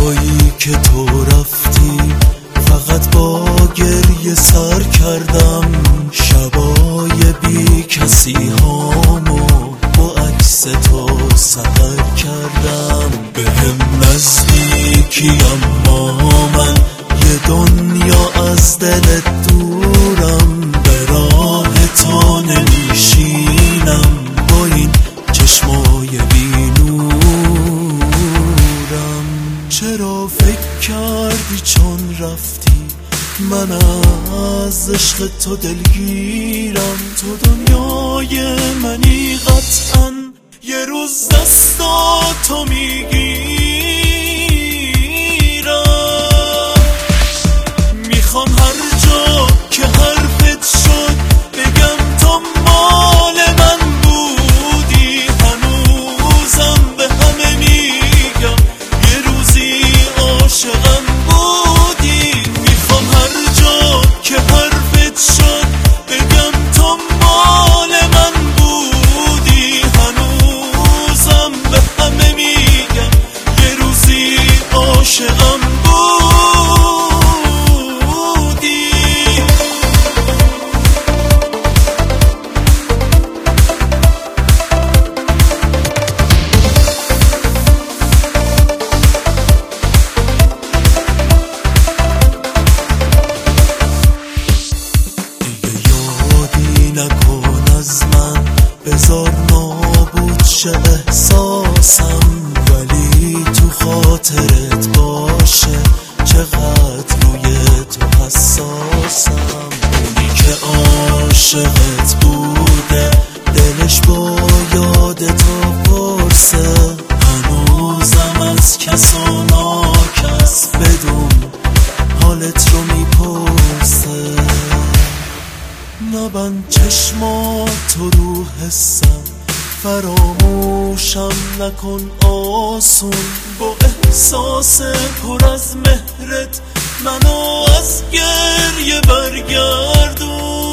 جایی که تو رفتی فقط با گریه سر کردم، شبای بی کسی هامو با عکس تو سحر کردم. بهم نزدیکی اما من یه دنیا از دلت دورم، به راه تو نمیشینم با این چشمای بی نورم. چرا فکر کردی چون رفتی من از عشق تو دلگیرم؟ تو دنیای منی قطعا یه روز دستاتو میگیرم. میخوام هر جا که حرفت شد بگم تو مال من بودی، هنوزم به همه میگم یه روزی عاشقم بودی. میخوام هر جا که حرفت شد بگم تو مال من بودی، هنوزم به همه میگم یه روزی عاشقم بودی. نکن از من، بذار نابود شه احساسم، ولی تو خاطرت باشه چقدر روی تو حساسم. اونی که عاشقت بوده دلش با یاد تو پرسه، هنوزم از کس و ناکس بدون حالت رو میپرسه. نبند چشماتو رو حسم، فراموشم نکن آسون، با احساس پر از مهرت منو از گریه برگردون.